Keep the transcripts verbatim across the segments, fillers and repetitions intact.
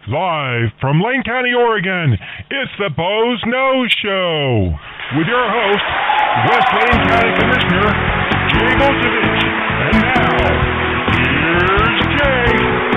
Live from Lane County, Oregon, it's the Boze Noze Show with your host, West Lane County Commissioner Jay Bozovich. And now, here's Jay.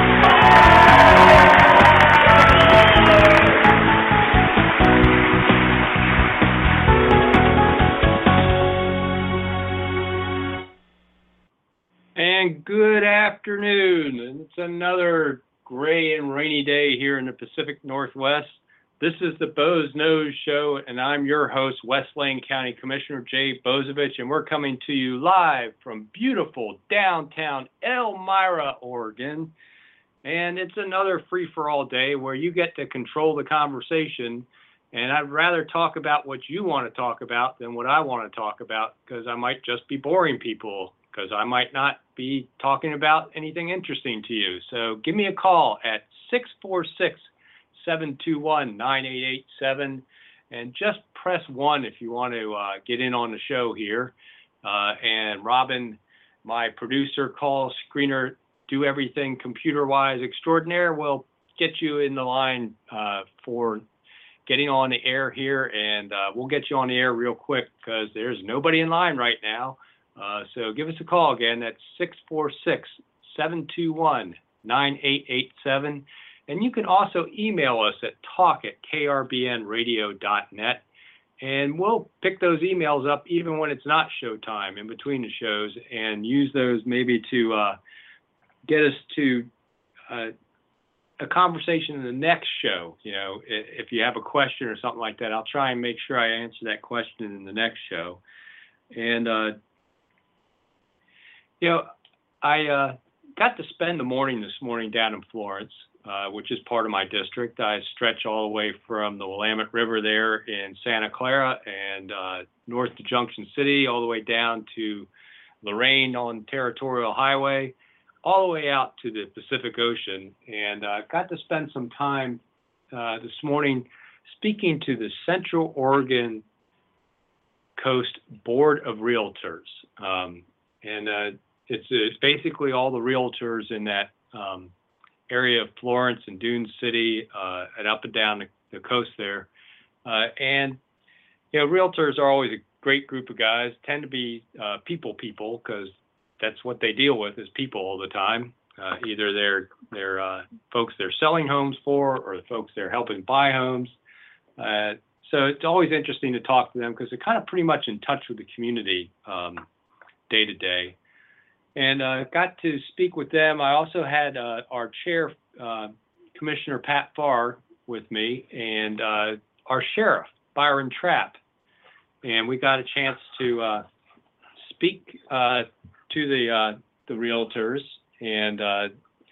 And good afternoon. And it's another gray and rainy day here in the Pacific Northwest. This is the Boze Noze Show, and I'm your host, West Lane County Commissioner Jay Bozovich, and we're coming to you live from beautiful downtown Elmira, Oregon. And it's another free-for-all day where you get to control the conversation, and I'd rather talk about what you want to talk about than what I want to talk about, because I might just be boring people, because I might not be talking about anything interesting to you. So give me a call at six four six, seven two one, nine eight eight seven, and just press one if you want to uh, get in on the show here. Uh, and Robin, my producer, call screener, do everything computer-wise extraordinaire, will get you in the line uh, for getting on the air here, and uh, we'll get you on the air real quick because there's nobody in line right now. Uh, so give us a call again. That's six four six, seven two one, nine eight eight seven. And you can also email us at talk at k r b n radio dot net. And we'll pick those emails up even when it's not showtime, in between the shows, and use those maybe to uh, get us to uh, a conversation in the next show. You know, if you have a question or something like that, I'll try and make sure I answer that question in the next show. And, uh, You know, I uh, got to spend the morning this morning down in Florence, uh, which is part of my district. I stretch all the way from the Willamette River there in Santa Clara and uh, north to Junction City, all the way down to Lorain on Territorial Highway, all the way out to the Pacific Ocean. And I uh, got to spend some time uh, this morning speaking to the Central Oregon Coast Board of Realtors. Um, and uh, It's, it's basically all the realtors in that um, area of Florence and Dune City uh, and up and down the, the coast there. Uh, and, you know, realtors are always a great group of guys, tend to be uh, people people, because that's what they deal with is people all the time. Uh, either they're, they're uh, folks they're selling homes for or the folks they're helping buy homes. Uh, so it's always interesting to talk to them because they're kind of pretty much in touch with the community um, day to day. And uh, got to speak with them. I also had uh, our chair, uh, Commissioner Pat Farr, with me, and uh, our sheriff, Byron Trapp. And we got a chance to uh, speak uh, to the uh, the realtors and uh,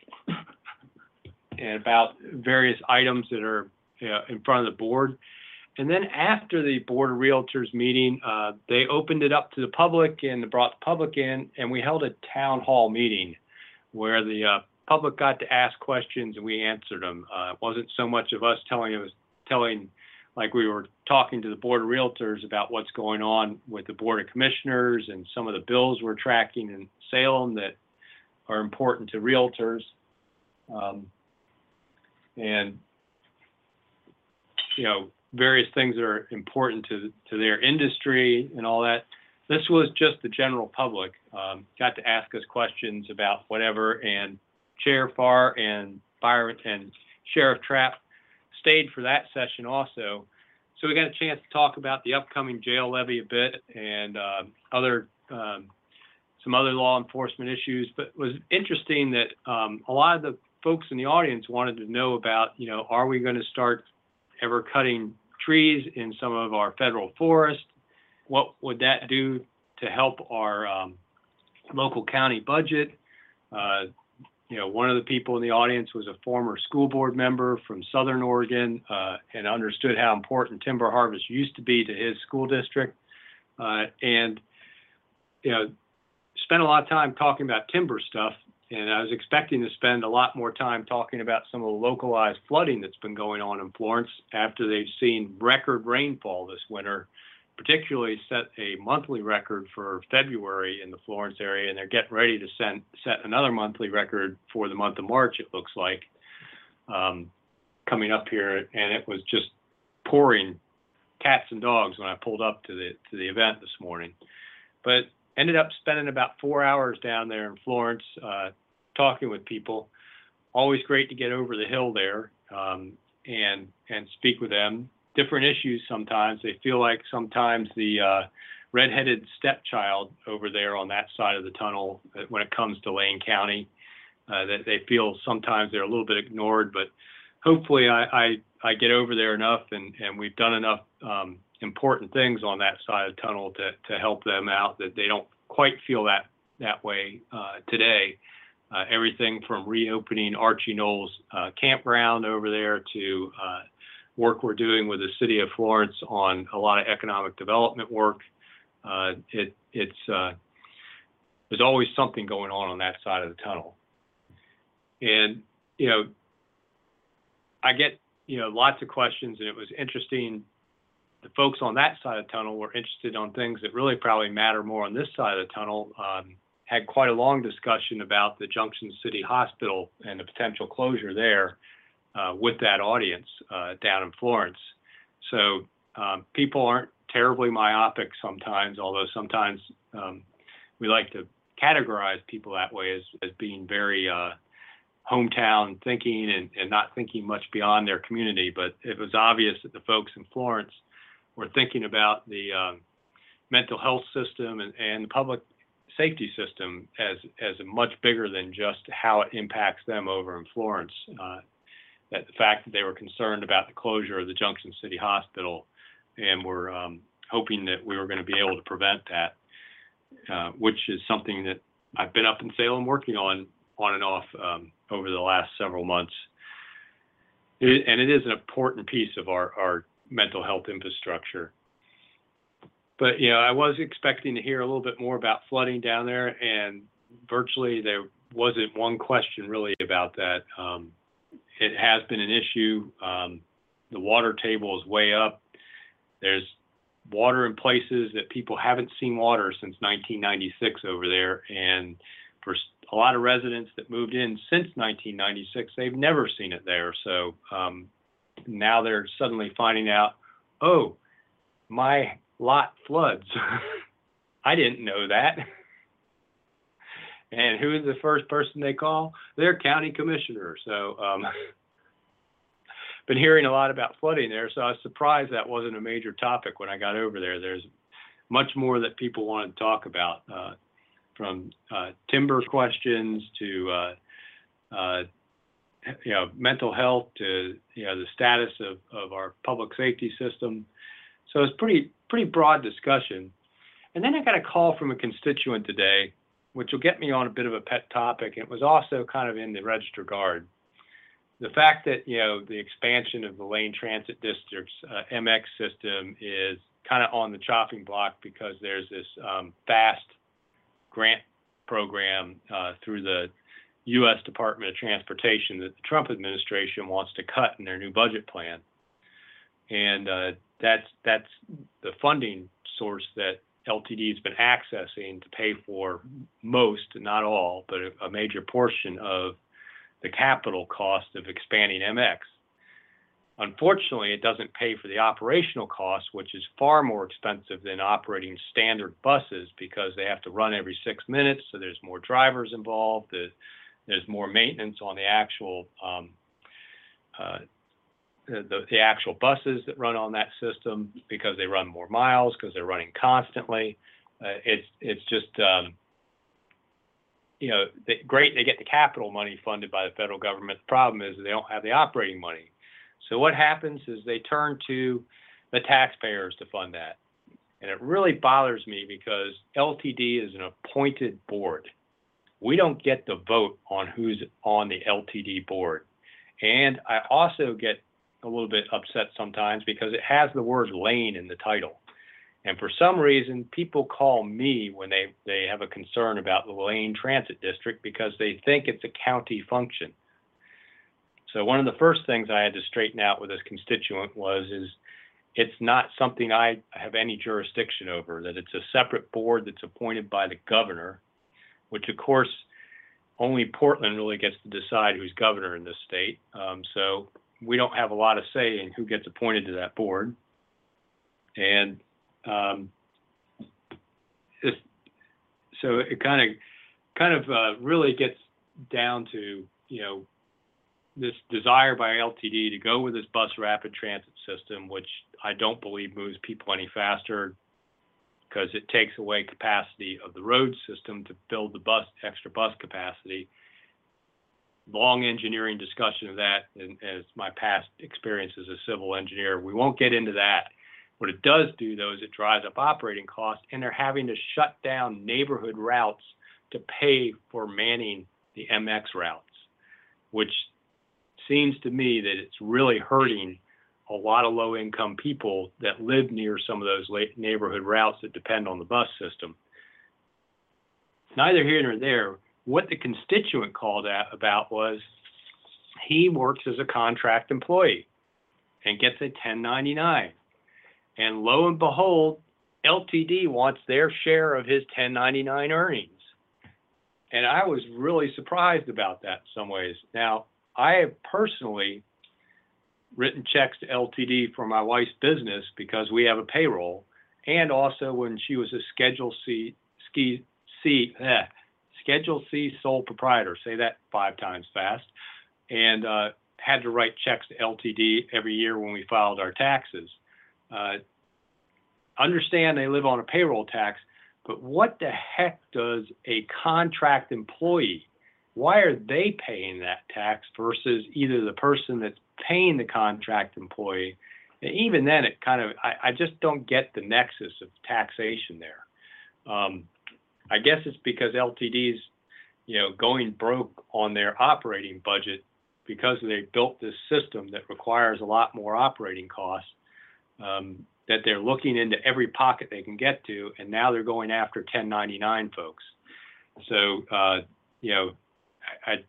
and about various items that are you know, in front of the board. And then after the Board of Realtors meeting, uh, they opened it up to the public and brought the public in, and we held a town hall meeting where the uh, public got to ask questions and we answered them. Uh, it wasn't so much of us telling, it was telling like we were talking to the Board of Realtors about what's going on with the Board of Commissioners and some of the bills we're tracking in Salem that are important to realtors. Um, and, you know, various things that are important to to their industry and all that. This was just the general public. Um, got to ask us questions about whatever, and Chair Farr and Byron and Sheriff Trapp stayed for that session also. So we got a chance to talk about the upcoming jail levy a bit and uh, other um, some other law enforcement issues. But it was interesting that um, a lot of the folks in the audience wanted to know about, you know, are we going to start ever cutting trees in some of our federal forest? What would that do to help our um, local county budget? Uh, you know, one of the people in the audience was a former school board member from Southern Oregon uh, and understood how important timber harvest used to be to his school district. Uh, and, you know, spent a lot of time talking about timber stuff. And I was expecting to spend a lot more time talking about some of the localized flooding that's been going on in Florence after they've seen record rainfall this winter, particularly set a monthly record for February in the Florence area, and they're getting ready to send, set another monthly record for the month of March, it looks like. Um, coming up here, and it was just pouring cats and dogs when I pulled up to the to the event this morning. But ended up spending about four hours down there in Florence, uh, talking with people. Always great to get over the hill there um, and and speak with them. Different issues sometimes. They feel like sometimes the uh, redheaded stepchild over there on that side of the tunnel, when it comes to Lane County, uh, that they feel sometimes they're a little bit ignored. But hopefully I, I, I get over there enough, and, and we've done enough um, important things on that side of the tunnel to, to help them out, that they don't quite feel that, that way uh, today. Uh, everything from reopening Archie Knowles uh, campground over there to uh, work we're doing with the city of Florence on a lot of economic development work. Uh, it, it's, uh, there's always something going on on that side of the tunnel. And, you know, I get, you know, lots of questions, and it was interesting. The folks on that side of the tunnel were interested on things that really probably matter more on this side of the tunnel. Um, had quite a long discussion about the Junction City Hospital and the potential closure there uh, with that audience uh, down in Florence. So um, people aren't terribly myopic sometimes, although sometimes um, we like to categorize people that way as, as being very uh, hometown thinking and, and not thinking much beyond their community. But it was obvious that the folks in Florence were thinking about the um, mental health system and, and the public safety system as as much bigger than just how it impacts them over in Florence. Uh, that the fact that they were concerned about the closure of the Junction City Hospital, and were um, hoping that we were going to be able to prevent that, uh, which is something that I've been up in Salem working on on and off um, over the last several months. It, and it is an important piece of our, our mental health infrastructure. But, you know, I was expecting to hear a little bit more about flooding down there, and virtually there wasn't one question really about that. Um, it has been an issue. Um, the water table is way up. There's water in places that people haven't seen water since nineteen ninety-six over there. And for a lot of residents that moved in since nineteen ninety-six, they've never seen it there. So um, now they're suddenly finding out, oh, my lot floods. I didn't know that. And who is the first person they call? Their county commissioner. So um, been hearing a lot about flooding there. So I was surprised that wasn't a major topic when I got over there. There's much more that people want to talk about, uh, from uh, timber questions to uh, uh, you know, mental health to, you know, the status of, of our public safety system. So it's pretty pretty broad discussion. And then I got a call from a constituent today, which will get me on a bit of a pet topic. It was also kind of in the Register Guard. The fact that, you know, the expansion of the Lane Transit District's uh, M X system is kind of on the chopping block because there's this um, FAST grant program uh, through the U S Department of Transportation that the Trump administration wants to cut in their new budget plan. And uh, that's that's the funding source that L T D has been accessing to pay for most, not all, but a, a major portion of the capital cost of expanding M X. Unfortunately, it doesn't pay for the operational costs, which is far more expensive than operating standard buses because they have to run every six minutes, so there's more drivers involved, there's more maintenance on the actual um, uh, The, the actual buses that run on that system because they run more miles, because they're running constantly. Uh, it's it's just, um, you know, they, great they get the capital money funded by the federal government. The problem is they don't have the operating money. So what happens is they turn to the taxpayers to fund that. And it really bothers me because L T D is an appointed board. We don't get the vote on who's on the L T D board. And I also get a little bit upset sometimes because it has the word lane in the title. And for some reason, people call me when they, they have a concern about the Lane Transit District because they think it's a county function. So one of the first things I had to straighten out with this constituent was, is it's not something I have any jurisdiction over, that it's a separate board that's appointed by the governor, which of course, only Portland really gets to decide who's governor in this state. Um, so we don't have a lot of say in who gets appointed to that board. And um, it's, so it kind of kind of uh, really gets down to, you know, this desire by L T D to go with this bus rapid transit system, which I don't believe moves people any faster, because it takes away capacity of the road system to build the bus extra bus capacity. Long engineering discussion of that, and as my past experience as a civil engineer, we won't get into that. What it does do, though, is it drives up operating costs, and they're having to shut down neighborhood routes to pay for manning the M X routes, which seems to me that it's really hurting a lot of low-income people that live near some of those neighborhood routes that depend on the bus system. Neither here nor there. What the constituent called out about was he works as a contract employee and gets a ten ninety-nine. And lo and behold, L T D wants their share of his ten ninety-nine earnings. And I was really surprised about that in some ways. Now, I have personally written checks to L T D for my wife's business because we have a payroll, and also when she was a Schedule C, ski, C, eh, Schedule C sole proprietor, say that five times fast, and uh, had to write checks to L T D every year when we filed our taxes. Uh, understand they live on a payroll tax, but what the heck does a contract employee, why are they paying that tax versus either the person that's paying the contract employee? And even then, it kind of, I, I just don't get the nexus of taxation there. Um, I guess it's because L T D's, you know, going broke on their operating budget because they built this system that requires a lot more operating costs, um, that they're looking into every pocket they can get to, and now they're going after ten ninety-nine folks. So, uh, you know, I, I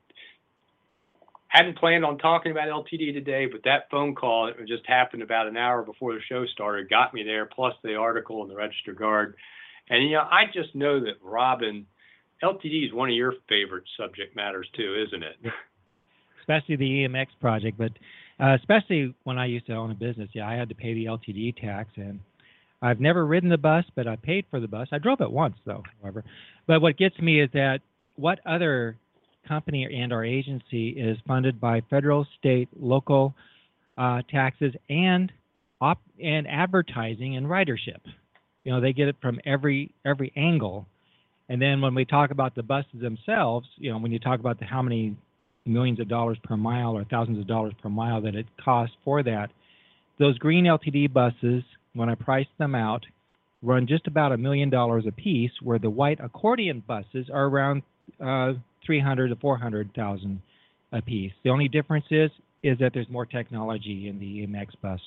hadn't planned on talking about L T D today, but that phone call, it just happened about an hour before the show started, got me there, plus the article in the Register Guard. And, you know, I just know that, Robin, L T D is one of your favorite subject matters too, isn't it? Especially the E M X project, but uh, especially when I used to own a business, yeah, I had to pay the L T D tax, and I've never ridden the bus, but I paid for the bus. I drove it once, though, however. But what gets me is that what other company and our agency is funded by federal, state, local uh, taxes and op and advertising and ridership. You know, they get it from every every angle. And then when we talk about the buses themselves, you know, when you talk about the, how many millions of dollars per mile or thousands of dollars per mile that it costs for that, those green L T D buses, when I priced them out, run just about a million dollars a piece, where the white accordion buses are around uh, three hundred to four hundred thousand a piece. The only difference is is that there's more technology in the E M X bus.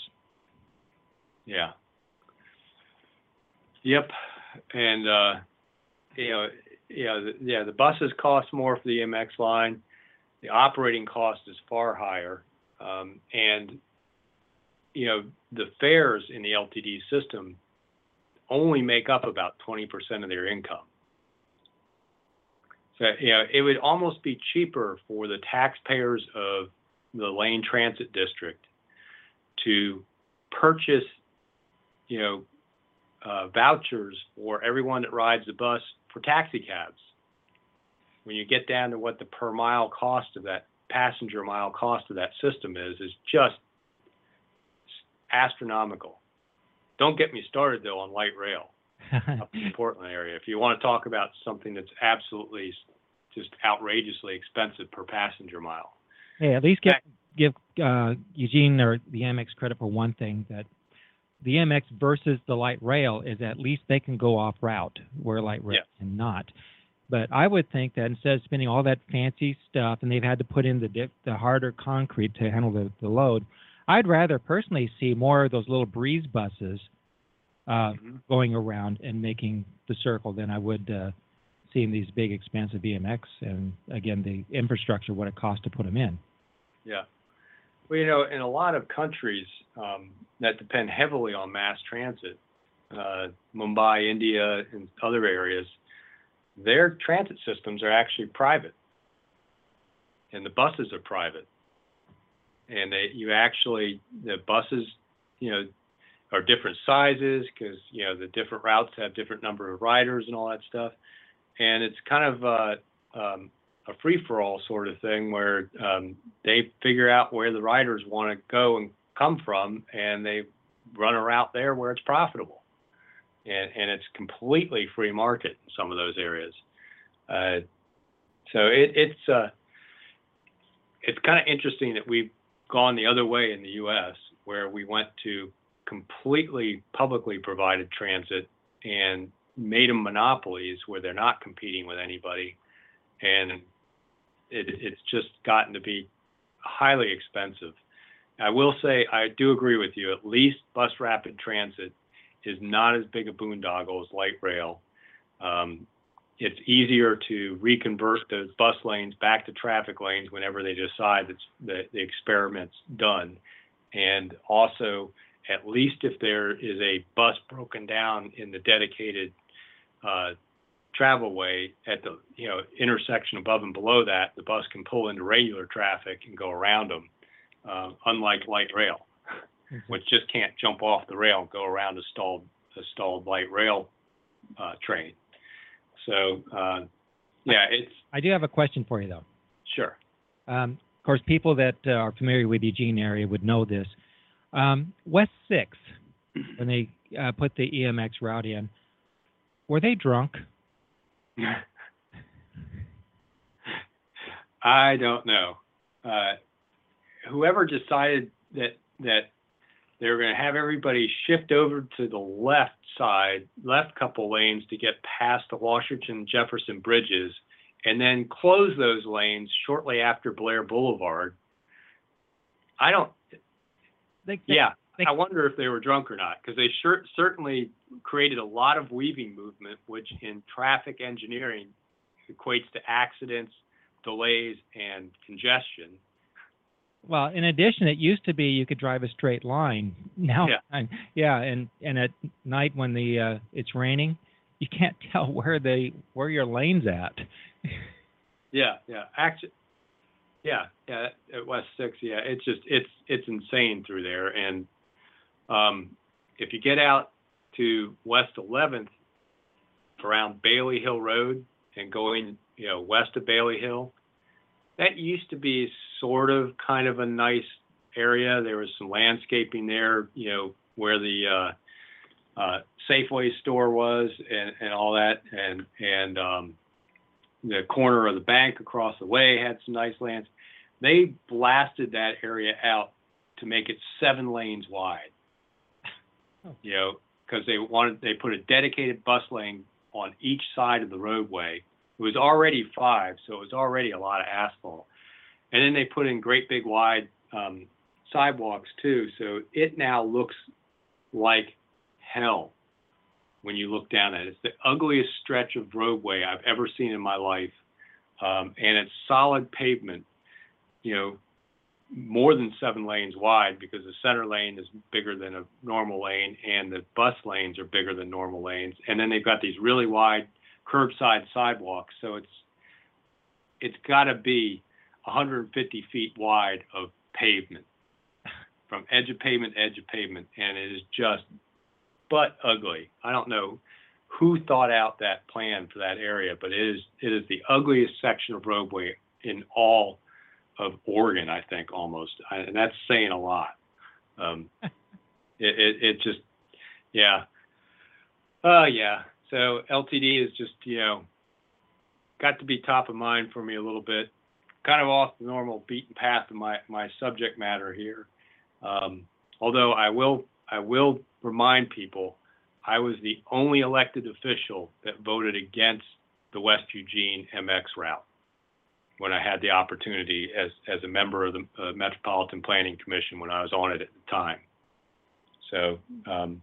Yeah. Yep. And uh, you know, you know, the, yeah, the buses cost more for the E M X line. The operating cost is far higher, um, and you know, the fares in the L T D system only make up about twenty percent of their income. So, you know, it would almost be cheaper for the taxpayers of the Lane Transit District to purchase, you know, uh, vouchers for everyone that rides the bus for taxi cabs. When you get down to what the per mile cost of that passenger mile cost of that system is, is just astronomical. Don't get me started, though, on light rail up in the Portland area. If you want to talk about something that's absolutely just outrageously expensive per passenger mile. Hey, at least give, give uh, Eugene or the E M X credit for one thing, that the E M X versus the light rail is at least they can go off route where light rail yeah. cannot. But I would think that instead of spending all that fancy stuff, and they've had to put in the dip, the harder concrete to handle the, the load, I'd rather personally see more of those little breeze buses uh, mm-hmm. going around and making the circle than I would uh, seeing these big, expensive E M X, and again, the infrastructure, what it costs to put them in. Yeah. Well, you know, in a lot of countries um, that depend heavily on mass transit, uh, Mumbai, India, and other areas, their transit systems are actually private, and the buses are private. and they you actually the buses, you know, are different sizes because you know the different routes have different number of riders and all that stuff, and it's kind of uh, um, a free-for-all sort of thing where um, they figure out where the riders want to go and come from, and they run a route there where it's profitable, and and it's completely free market in some of those areas. Uh, so it, it's uh, it's kind of interesting that we've gone the other way in the U S, where we went to completely publicly provided transit and made them monopolies where they're not competing with anybody, and it, it's just gotten to be highly expensive. I will say I do agree with you. At least bus rapid transit is not as big a boondoggle as light rail. Um, it's easier to reconvert those bus lanes back to traffic lanes whenever they decide that the, the experiment's done. And also, at least if there is a bus broken down in the dedicated uh, travel way at the you know intersection above and below that, the bus can pull into regular traffic and go around them, uh, unlike light rail, mm-hmm. which just can't jump off the rail and go around a stalled, a stalled light rail uh, train. So, uh, yeah, it's... I do have a question for you, though. Sure. Um, of course, people that uh, are familiar with the Eugene area would know this. Um, West six, when they uh, put the E M X route in, were they drunk? I don't know. Uh, whoever decided that that they were going to have everybody shift over to the left side, left couple lanes to get past the Washington Jefferson bridges, and then close those lanes shortly after Blair Boulevard. I don't. They, they, yeah, they, I wonder if they were drunk or not, because they sure, certainly created a lot of weaving movement, which in traffic engineering equates to accidents, delays, and congestion. Well, in addition, it used to be you could drive a straight line. Now, yeah, and, yeah, and, and at night when the uh, it's raining, you can't tell where they where your lane's at. yeah, yeah, actually, yeah, yeah. At West Six, yeah, it's just it's it's insane through there. And um, if you get out to West eleventh around Bailey Hill Road and going, you know, west of Bailey Hill, that used to be sort of kind of a nice area. There was some landscaping there, you know, where the uh, uh, Safeway store was and, and all that. And, and um, the corner of the bank across the way had some nice lands. They blasted that area out to make it seven lanes wide, oh. you know, because they wanted, they put a dedicated bus lane on each side of the roadway. It was already five, so it was already a lot of asphalt. And then they put in great big wide um, sidewalks too, so it now looks like hell when you look down at it. It's the ugliest stretch of roadway I've ever seen in my life, um, and it's solid pavement, you know, more than seven lanes wide, because the center lane is bigger than a normal lane, and the bus lanes are bigger than normal lanes. And then they've got these really wide curbside sidewalks, so it's it's got to be one hundred fifty feet wide of pavement, from edge of pavement to edge of pavement, and it is just butt ugly. I don't know who thought out that plan for that area, but it is it is the ugliest section of roadway in all of Oregon, I think, almost, and that's saying a lot. Um, it, it it just, yeah, oh uh, yeah. So L T D is just, you know, got to be top of mind for me a little bit, kind of off the normal beaten path of my, my subject matter here. Um, although I will I will remind people, I was the only elected official that voted against the West Eugene M X route when I had the opportunity as, as a member of the uh, Metropolitan Planning Commission when I was on it at the time. So um,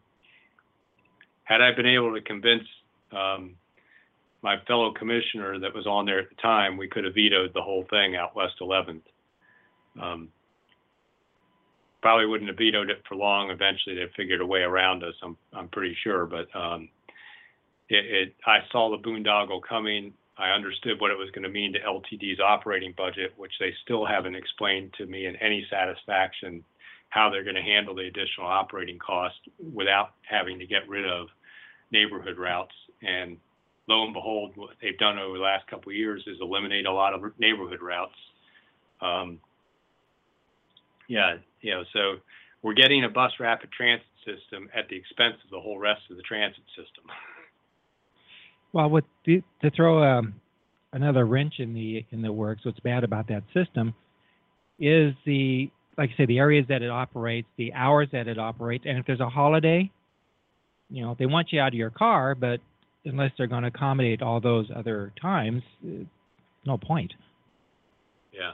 had I been able to convince um, my fellow commissioner that was on there at the time, we could have vetoed the whole thing out West eleventh. Um, probably wouldn't have vetoed it for long. Eventually, they figured a way around us, I'm, I'm pretty sure. But um, it, it, I saw the boondoggle coming. I understood what it was going to mean to L T D's operating budget, which they still haven't explained to me in any satisfaction how they're going to handle the additional operating costs without having to get rid of neighborhood routes. And lo and behold, what they've done over the last couple of years is eliminate a lot of neighborhood routes. Um, yeah, you know, so we're getting a bus rapid transit system at the expense of the whole rest of the transit system. Well, with the, to throw um, another wrench in the in the works, what's bad about that system is the, like I say, the areas that it operates, the hours that it operates, and if there's a holiday, you know, they want you out of your car, but unless they're going to accommodate all those other times, no point. Yeah.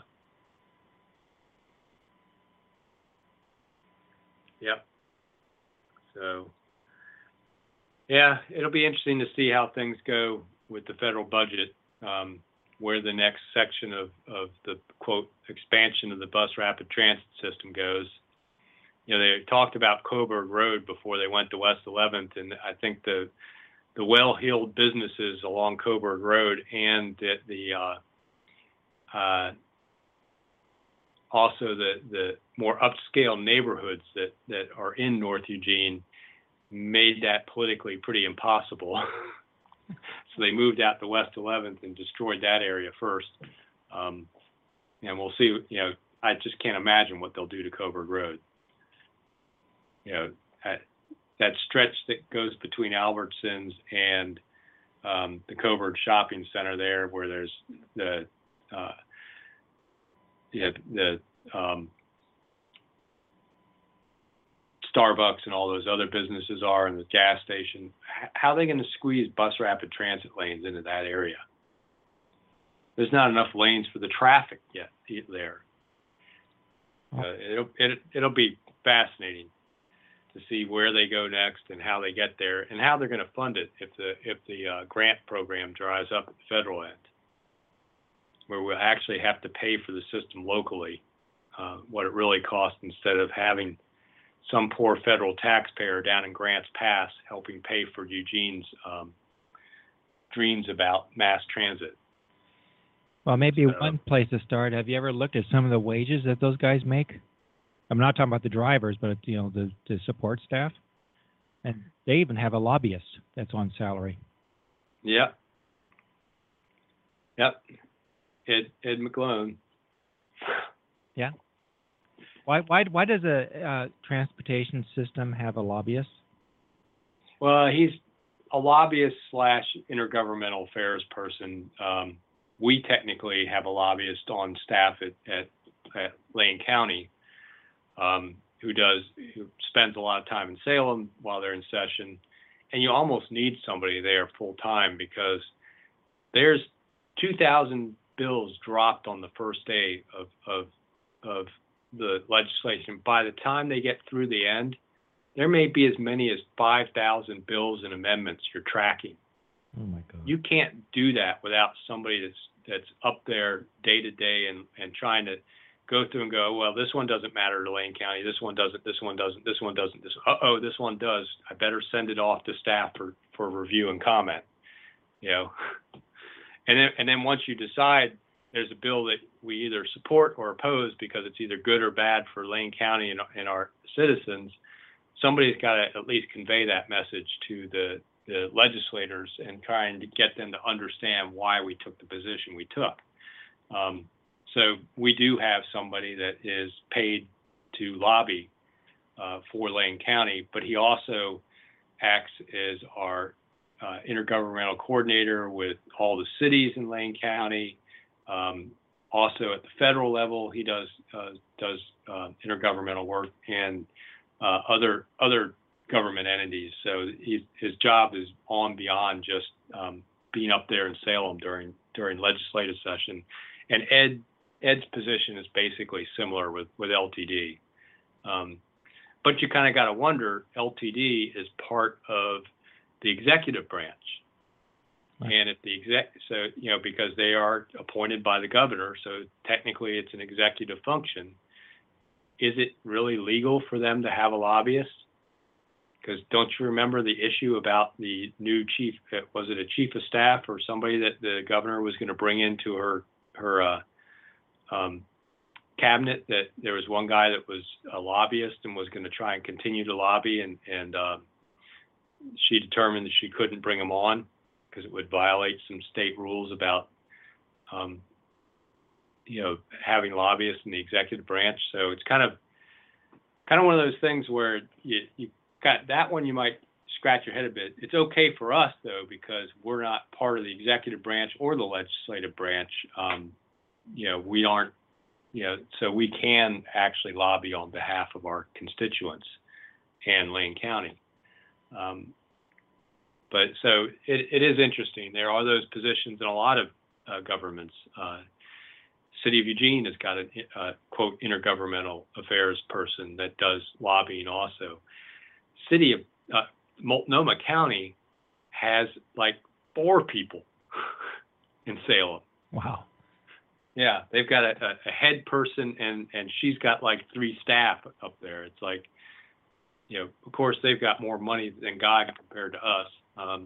Yep. So, yeah, it'll be interesting to see how things go with the federal budget, um, where the next section of, of the, quote, expansion of the bus rapid transit system goes. You know, they talked about Coburg Road before they went to West eleventh, and I think the the well-heeled businesses along Coburg Road and the, the uh, uh, also the, the more upscale neighborhoods that, that are in North Eugene made that politically pretty impossible. So they moved out to West eleventh and destroyed that area first. Um, and we'll see, you know, I just can't imagine what they'll do to Coburg Road. You know, that, that stretch that goes between Albertsons and um, the Coburg Shopping Center there, where there's the, uh, yeah, the um, Starbucks and all those other businesses are, and the gas station. How are they going to squeeze bus rapid transit lanes into that area? There's not enough lanes for the traffic yet there. Uh, it'll it, it'll be fascinating to see where they go next and how they get there and how they're going to fund it if the if the uh, grant program dries up at the federal end, where we'll actually have to pay for the system locally, uh, what it really costs, instead of having some poor federal taxpayer down in Grants Pass helping pay for Eugene's um, dreams about mass transit. Well, maybe So, one place to start. Have you ever looked at some of the wages that those guys make? I'm not talking about the drivers, but you know, the, the support staff. And they even have a lobbyist that's on salary. Yep. Yep. Ed Ed McClone. Yeah. Why why why does a uh, transportation system have a lobbyist? Well, he's a lobbyist slash intergovernmental affairs person. Um, we technically have a lobbyist on staff at, at, at Lane County, um, who does who spends a lot of time in Salem while they're in session, and you almost need somebody there full time because there's two thousand bills dropped on the first day of of of the legislation. By the time they get through the end, there may be as many as five thousand bills and amendments you're tracking. Oh my God! You can't do that without somebody that's that's up there day to day and and trying to go through and go, well, this one doesn't matter to Lane County. This one doesn't. This one doesn't. This one doesn't. This. Uh oh, this one does. I better send it off to staff for for review and comment. You know, and then and then once you decide there's a bill that we either support or oppose because it's either good or bad for Lane County and, and our citizens, somebody's got to at least convey that message to the, the legislators and trying to get them to understand why we took the position we took. Um, so we do have somebody that is paid to lobby uh, for Lane County, but he also acts as our uh, intergovernmental coordinator with all the cities in Lane County. Um, also at the federal level, he does uh, does uh, intergovernmental work and uh, other other government entities. So he, his job is on beyond just um, being up there in Salem during during legislative session. And Ed Ed's position is basically similar with with L T D. Um, but you kind of got to wonder, L T D is part of the executive branch. And if the exec, so, you know, because they are appointed by the governor, so technically it's an executive function, is it really legal for them to have a lobbyist? Because don't you remember the issue about the new chief? Was it a chief of staff or somebody that the governor was going to bring into her her uh, um, cabinet? That there was one guy that was a lobbyist and was going to try and continue to lobby, and and uh, she determined that she couldn't bring him on because it would violate some state rules about um, you know having lobbyists in the executive branch. So it's kind of kind of one of those things where you you got that one, you might scratch your head a bit. It's okay for us, though, because we're not part of the executive branch or the legislative branch. Um, you know, we aren't, you know, so we can actually lobby on behalf of our constituents and Lane County. Um, but so it, it is interesting. There are those positions in a lot of uh, governments. Uh, City of Eugene has got a, uh, quote, intergovernmental affairs person that does lobbying also. City of uh, Multnomah County has like four people in Salem. Wow. Yeah, they've got a, a head person, and, and she's got like three staff up there. It's like, you know, of course, they've got more money than God compared to us, um,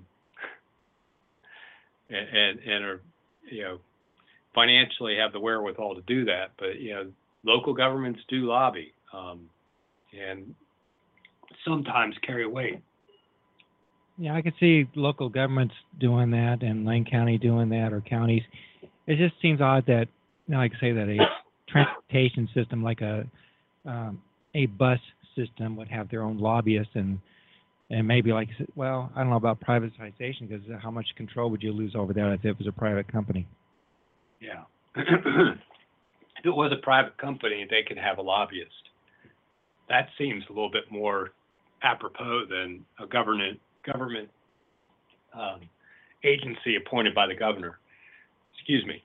and, and, and are, you know, financially have the wherewithal to do that. But, you know, local governments do lobby, um, and sometimes carry weight. Yeah, I could see local governments doing that and Lane County doing that, or counties. It just seems odd that, you know, like I say, that a transportation system like a um, a bus system would have their own lobbyists, and and maybe like, well, I don't know about privatization, because how much control would you lose over that if it was a private company? Yeah. If it was a private company, they could have a lobbyist. That seems a little bit more apropos than a government government um, agency appointed by the governor. Excuse me.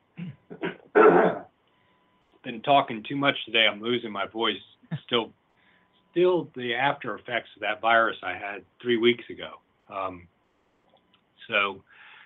Been talking too much today. I'm losing my voice. Still, still the after effects of that virus I had three weeks ago. Um, so,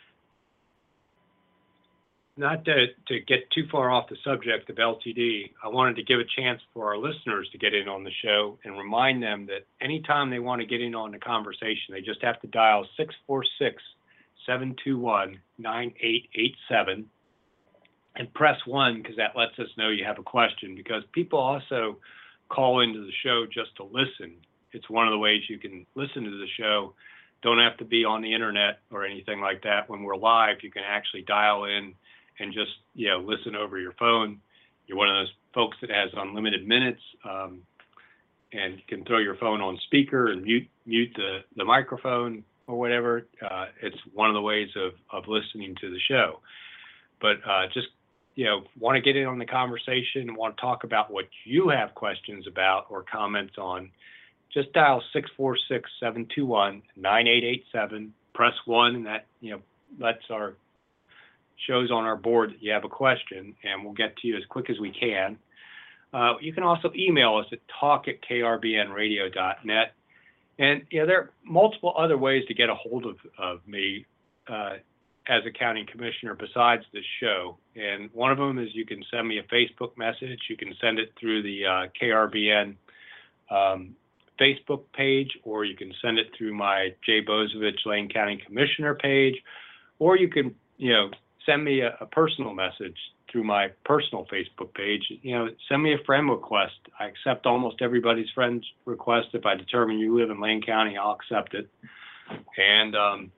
not to, to get too far off the subject of L T D, I wanted to give a chance for our listeners to get in on the show and remind them that anytime they want to get in on the conversation, they just have to dial six four six, seven two one, nine eight eight seven and press one, because that lets us know you have a question, because people also call into the show just to listen. It's one of the ways you can listen to the show. Don't have to be on the internet or anything like that. When we're live, you can actually dial in and just, you know, listen over your phone. You're one of those folks that has unlimited minutes, um, and you can throw your phone on speaker and mute mute the, the microphone or whatever. Uh, it's one of the ways of, of listening to the show. But uh, just, you know, want to get in on the conversation, want to talk about what you have questions about or comments on, just dial six four six, seven two one, nine eight eight seven, press one, and that, you know, lets our shows on our board that you have a question, and we'll get to you as quick as we can. Uh, you can also email us at talk at k r b n radio dot net. And, you know, there are multiple other ways to get a hold of, of me uh, as a county commissioner besides this show. And one of them is you can send me a Facebook message. You can send it through the uh, K R B N um, Facebook page, or you can send it through my Jay Bozovich Lane County Commissioner page, or you can, you know, send me a, a personal message through my personal Facebook page. You know, send me a friend request. I accept almost everybody's friend request. If I determine you live in Lane County, I'll accept it. And, um,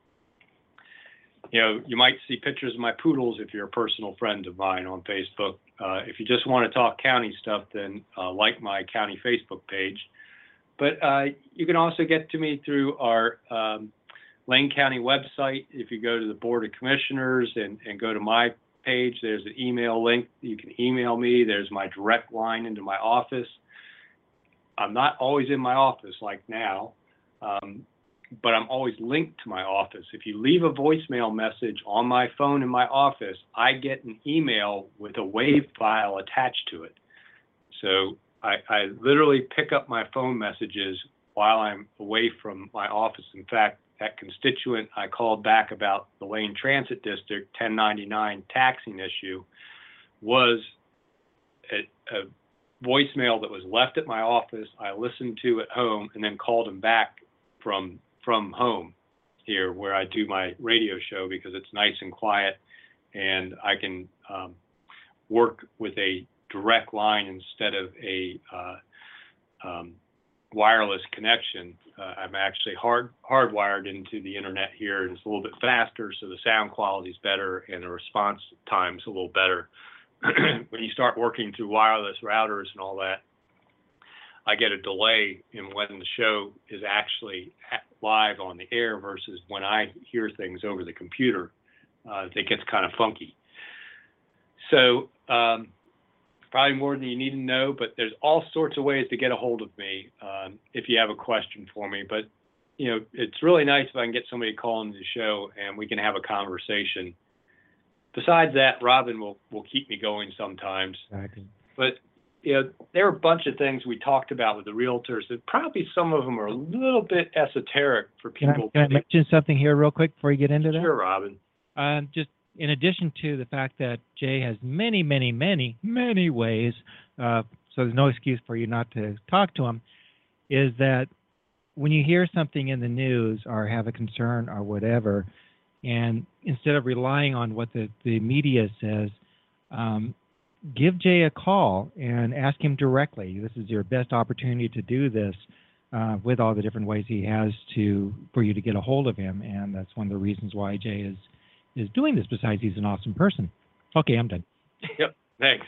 you know, you might see pictures of my poodles if you're a personal friend of mine on Facebook. Uh, if you just want to talk county stuff, then uh, like my county Facebook page. But uh, you can also get to me through our um, Lane County website. If you go to the Board of Commissioners and, and go to my page, there's an email link. You can email me. There's my direct line into my office. I'm not always in my office like now, um, but I'm always linked to my office. If you leave a voicemail message on my phone in my office, I get an email with a WAV file attached to it. So I, I literally pick up my phone messages while I'm away from my office. In fact, that constituent I called back about the Lane Transit District ten ninety-nine taxing issue was a, a voicemail that was left at my office. I listened to at home and then called him back from from home here where I do my radio show because it's nice and quiet, and I can um, work with a direct line instead of a uh, um, wireless connection. Uh, I'm actually hard hardwired into the internet here, and it's a little bit faster, so the sound quality is better and the response time's a little better. When you start working through wireless routers and all that, I get a delay in when the show is actually live on the air versus when I hear things over the computer. Uh, it gets kind of funky. So um, probably more than you need to know, but there's all sorts of ways to get a hold of me um, if you have a question for me. But, you know, it's really nice if I can get somebody to call into the show and we can have a conversation. Besides that, Robin will, will keep me going sometimes. Exactly. But, you know, there are a bunch of things we talked about with the realtors that probably some of them are a little bit esoteric for Can I, people. can I mention something here real quick before you get into that? Sure, Robin. Um, just in addition to the fact that Jay has many, many, many, many ways, uh, so there's no excuse for you not to talk to him, is that when you hear something in the news or have a concern or whatever, and instead of relying on what the, the media says, um, give Jay a call and ask him directly. This is your best opportunity to do this uh, with all the different ways he has to for you to get a hold of him, and that's one of the reasons why Jay is is doing this, besides he's an awesome person. Okay, I'm done. Yep, thanks.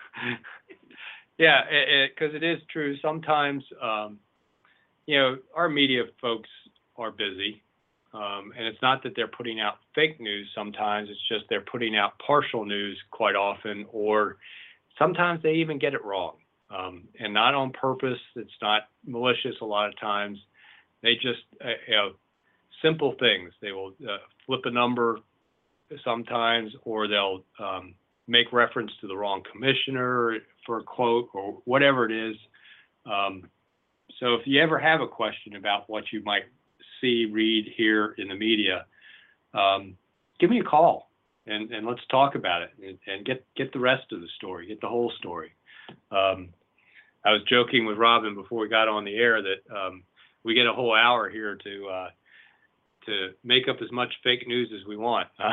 Yeah, because it, it, it is true. Sometimes, um, you know, our media folks are busy, um, and it's not that they're putting out fake news sometimes. It's just they're putting out partial news quite often, or sometimes they even get it wrong, um, and not on purpose. It's not malicious a lot of times. They just, uh, you know, simple things. They will uh, flip a number sometimes, or they'll um, make reference to the wrong commissioner for a quote or whatever it is. Um, so if you ever have a question about what you might see, read, hear in the media, um, give me a call and, and let's talk about it and, and get, get the rest of the story, get the whole story. Um, I was joking with Robin before we got on the air that um, we get a whole hour here to uh, to make up as much fake news as we want. Uh,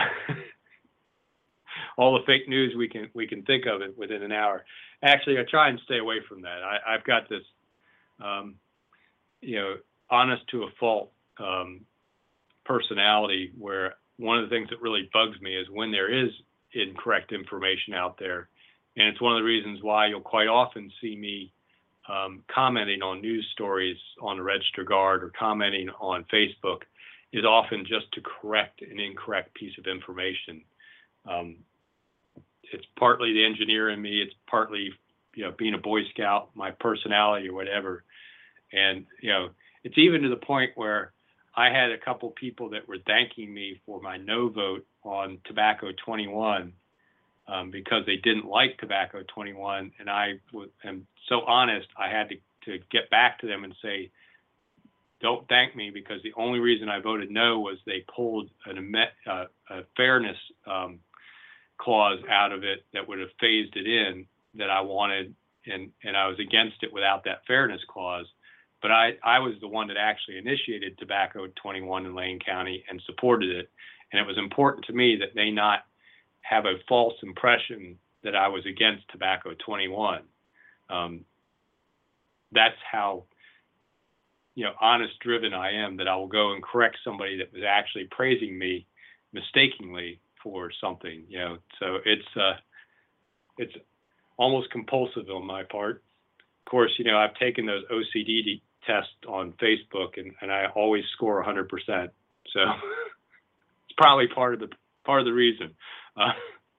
all the fake news we can we can think of it within an hour. Actually, I try and stay away from that. I, I've got this, um, you know, honest to a fault um, personality where one of the things that really bugs me is when there is incorrect information out there. And it's one of the reasons why you'll quite often see me um, commenting on news stories on the Register Guard or commenting on Facebook is often just to correct an incorrect piece of information. Um, it's partly the engineer in me. It's partly, you know, being a Boy Scout, my personality or whatever. And, you know, it's even to the point where I had a couple people that were thanking me for my no vote on Tobacco twenty-one um, because they didn't like Tobacco twenty-one. And I w- am so honest, I had to, to get back to them and say, don't thank me, because the only reason I voted no was they pulled an, uh, a fairness um, clause out of it that would have phased it in that I wanted, and, and I was against it without that fairness clause. But I, I was the one that actually initiated Tobacco twenty-one in Lane County and supported it. And it was important to me that they not have a false impression that I was against Tobacco twenty-one. Um, that's how, you know, honest driven I am, that I will go and correct somebody that was actually praising me mistakenly for something, you know. So it's uh, it's almost compulsive on my part. Of course, you know, I've taken those O C D tests on Facebook, and, and I always score one hundred percent. So it's probably part of the part of the reason. Uh,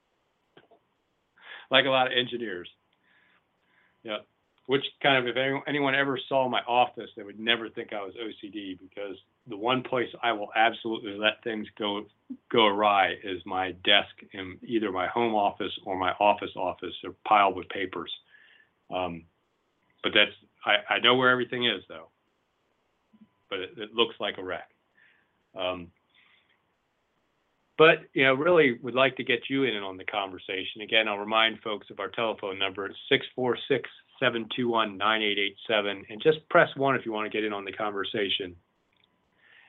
like a lot of engineers. Yeah. Which kind of, if anyone ever saw my office, they would never think I was O C D, because the one place I will absolutely let things go go awry is my desk in either my home office or my office office, or piled with papers. Um, but that's, I, I know where everything is, though. But it, it looks like a wreck. Um, But, you know, really would like to get you in on the conversation. Again, I'll remind folks of our telephone number. It's six four six, seven two one, nine eight eight seven. And just press one if you want to get in on the conversation.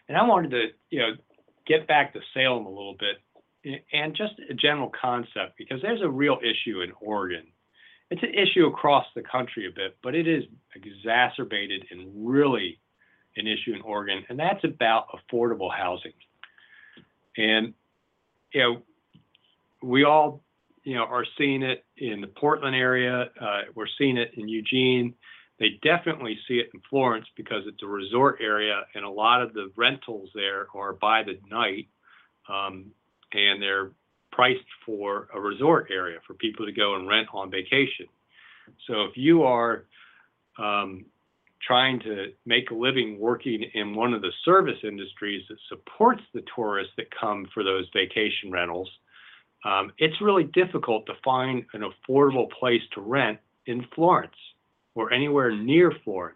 And I wanted to, you know, get back to Salem a little bit and just a general concept, because there's a real issue in Oregon. It's an issue across the country a bit, but it is exacerbated and really an issue in Oregon, and that's about affordable housing. And, you know, we all, you know, are seeing it in the Portland area. Uh, we're seeing it in Eugene. They definitely see it in Florence because it's a resort area, and a lot of the rentals there are by the night, um, and they're priced for a resort area for people to go and rent on vacation. So if you are um, trying to make a living working in one of the service industries that supports the tourists that come for those vacation rentals, um, it's really difficult to find an affordable place to rent in Florence or anywhere near Florence.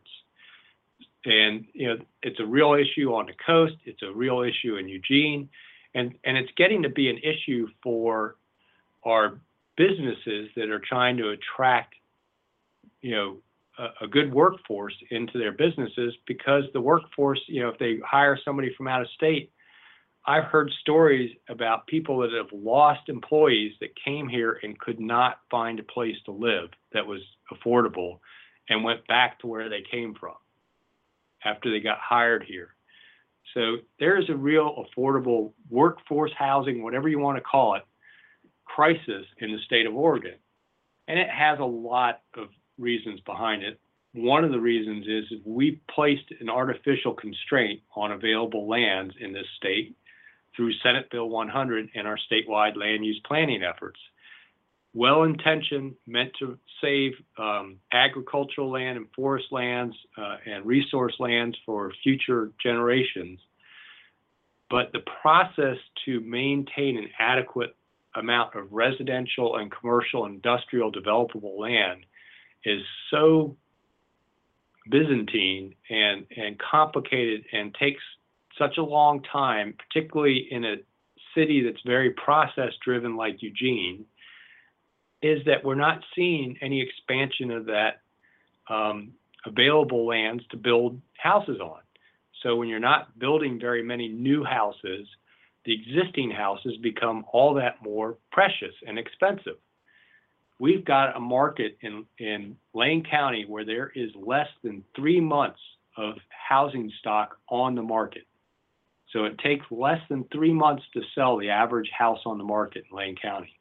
And, you know, it's a real issue on the coast. It's a real issue in Eugene. And, and it's getting to be an issue for our businesses that are trying to attract, you know, a, a good workforce into their businesses, because the workforce, you know, if they hire somebody from out of state, I've heard stories about people that have lost employees that came here and could not find a place to live that was affordable and went back to where they came from after they got hired here. So there's a real affordable workforce housing, whatever you want to call it, crisis in the state of Oregon. And it has a lot of reasons behind it. One of the reasons is we placed an artificial constraint on available lands in this state through Senate Bill one hundred and our statewide land use planning efforts. Well-intentioned, meant to save um, agricultural land and forest lands uh, and resource lands for future generations. But the process to maintain an adequate amount of residential and commercial industrial developable land is so Byzantine and, and complicated and takes such a long time, particularly in a city that's very process-driven like Eugene, is that we're not seeing any expansion of that um, available lands to build houses on. So when you're not building very many new houses, the existing houses become all that more precious and expensive. We've got a market in, in Lane County where there is less than three months of housing stock on the market. So it takes less than three months to sell the average house on the market in Lane County.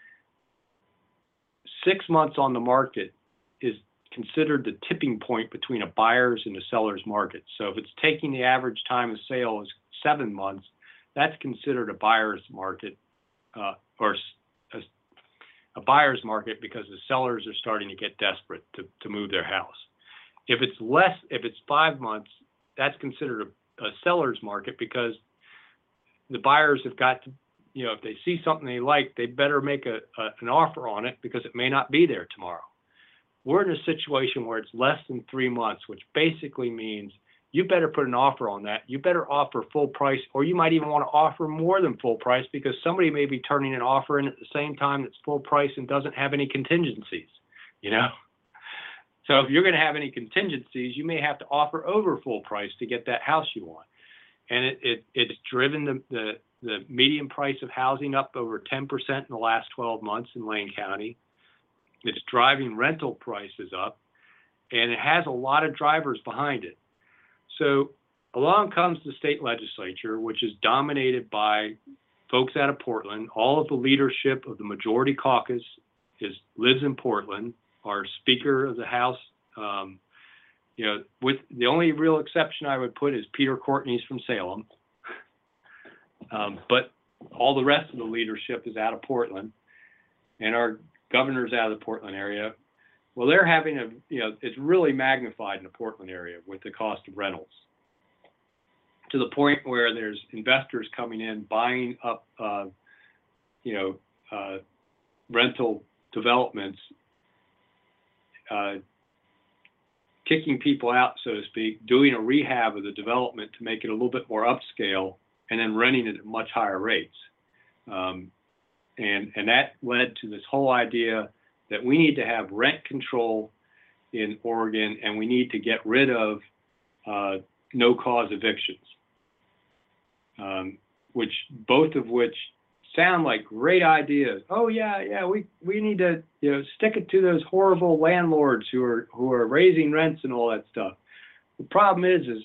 Six months on the market is considered the tipping point between a buyer's and a seller's market. So if it's taking the average time of sale is seven months, that's considered a buyer's market, uh, or a, a buyer's market, because the sellers are starting to get desperate to, to move their house. If it's less, if it's five months, that's considered a, a seller's market, because the buyers have got to, you know, if they see something they like, they better make a, a an offer on it, because it may not be there tomorrow. We're in a situation where it's less than three months, which basically means you better put an offer on that. You better offer full price, or you might even want to offer more than full price, because somebody may be turning an offer in at the same time that's full price and doesn't have any contingencies, you know? So if you're going to have any contingencies, you may have to offer over full price to get that house you want. And it, it it's driven the, the, the median price of housing up over ten percent in the last twelve months in Lane County. It's driving rental prices up, and it has a lot of drivers behind it. So along comes the state legislature, which is dominated by folks out of Portland. All of the leadership of the majority caucus is lives in Portland. Our Speaker of the House, um, you know, with the only real exception I would put is Peter Courtney's from Salem. Um, but all the rest of the leadership is out of Portland, and our governor's out of the Portland area. Well, they're having a, you know, it's really magnified in the Portland area with the cost of rentals, to the point where there's investors coming in, buying up, uh, you know, uh, rental developments, uh, kicking people out, so to speak, doing a rehab of the development to make it a little bit more upscale, and then renting it at much higher rates. Um, and, and that led to this whole idea that we need to have rent control in Oregon, and we need to get rid of uh, no-cause evictions. um, which both of which sound like great ideas. Oh yeah, yeah, we, we need to, you know, stick it to those horrible landlords who are who are raising rents and all that stuff. The problem is, is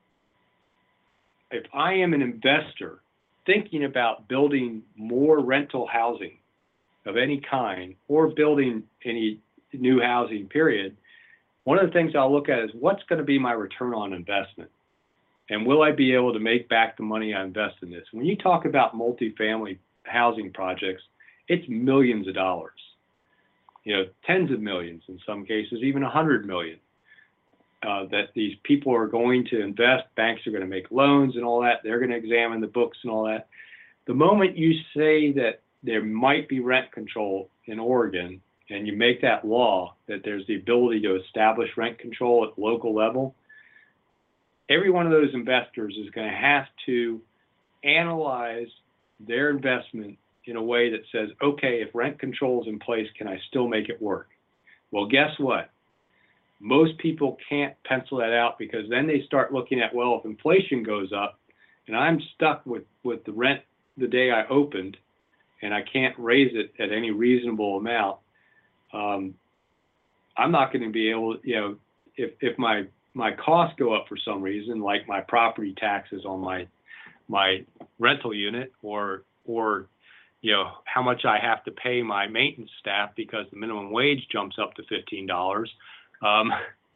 if I am an investor thinking about building more rental housing of any kind or building any new housing, period, one of the things I'll look at is what's going to be my return on investment? And will I be able to make back the money I invest in this? When you talk about multifamily housing projects, it's millions of dollars, you know, tens of millions in some cases, even a hundred million, uh, that these people are going to invest. Banks are going to make loans and all that. They're going to examine the books and all that. The moment you say that there might be rent control in Oregon and you make that law that there's the ability to establish rent control at the local level, every one of those investors is going to have to analyze their investment in a way that says, okay, if rent control is in place, can I still make it work? Well, guess what? Most people can't pencil that out, because then they start looking at, well, if inflation goes up and I'm stuck with, with the rent the day I opened and I can't raise it at any reasonable amount, um, I'm not going to be able, you know, if, if my, my costs go up for some reason, like my property taxes on my my rental unit, or, or, you know, how much I have to pay my maintenance staff because the minimum wage jumps up to fifteen dollars. Um,